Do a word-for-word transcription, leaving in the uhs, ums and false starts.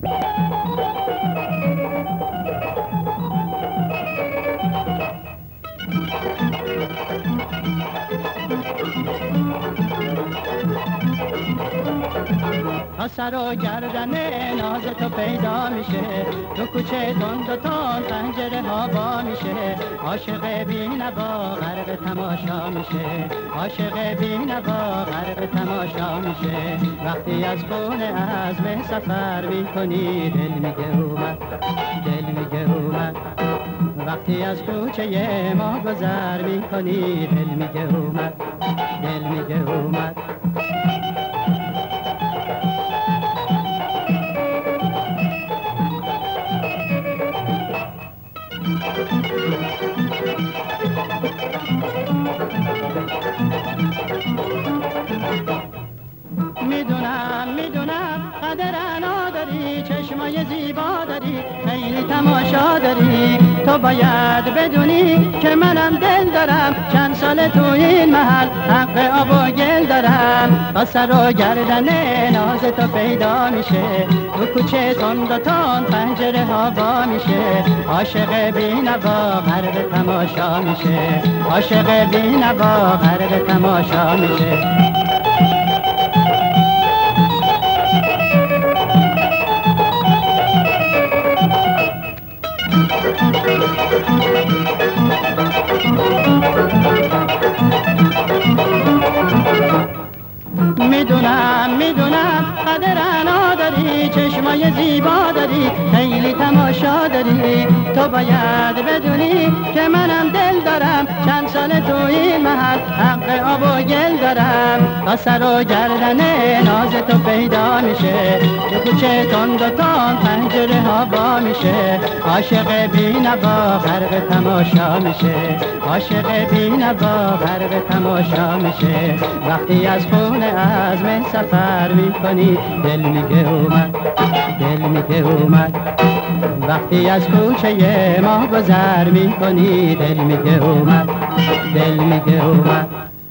تا سر و گردن ناز تو پیدا میشه، تو کوچه تند و تند پنجره ها با میشه. عاشق بی‌نوا غرق تماشا میشه، عاشق بی‌نوا غرق تماشا میشه. وقتی از خونه عزم سفر میکنی دل میگه اومد، دل میگه اومد. وقتی از کوچه ما گذر میکنی دل میگه اومد، دل میگه اومد. میدونم میدونم قدر انا داری، چشمای زیبا داری، خیلی تماشا داری. تو باید بدونی که منم دل دارم، چند سال تو این محل حق آب و گل دارم. تا سر و گردن ناز تو پیدا میشه، تو کوچه تند و تند پنجره ها با میشه. عاشق بی‌نوا غرق تماشا میشه، عاشق بی‌نوا غرق تماشا میشه. میدونم میدونم قدر انا داری، چشمای زیبا داری، خیلی تماشا داری. تو باید بدونی که منم دل دارم، چند سال تو این محل حق آب و گل دارم. تا سر و گردن ناز تو پیدا میشه، تو کوچه تند و تند پنجره ها با میشه. عاشق بی‌نوا غرق تماشا میشه، عاشق بی‌نوا غرق تماشا میشه. وقتی از خونه عزم سفر میکنی دل میگه اومد، دل میگه اومد. وقتی از کوچه ما گذر میکنی دل میگه اومد، دل میگه اومد.